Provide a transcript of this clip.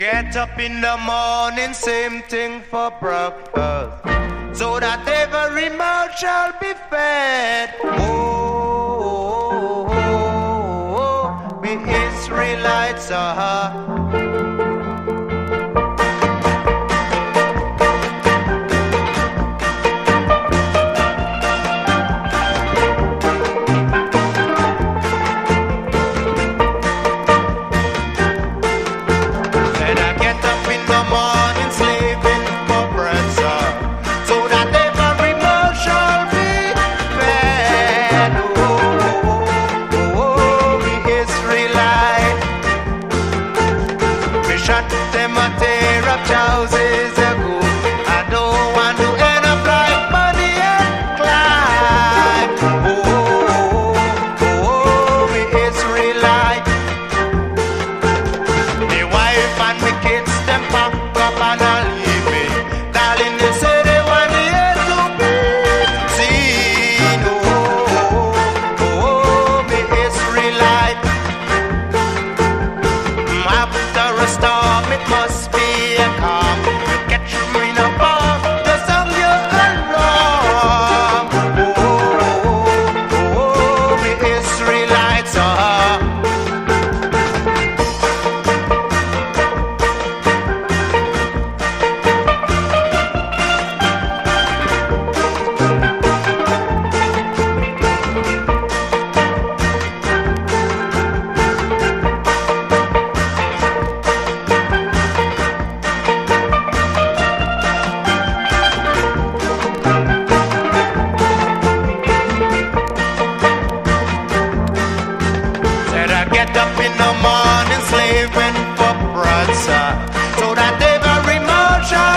Get up in the morning, same thing for breakfast, so that every mouth shall be fed. Oh, we Israelites are. Houses ago, I don't want to end up like Bonnie and Clyde. We Israelite. The wife and the kids, them pack up and I leave me. Darling, they say they want the end to be seen. We Israelite. After a storm, it must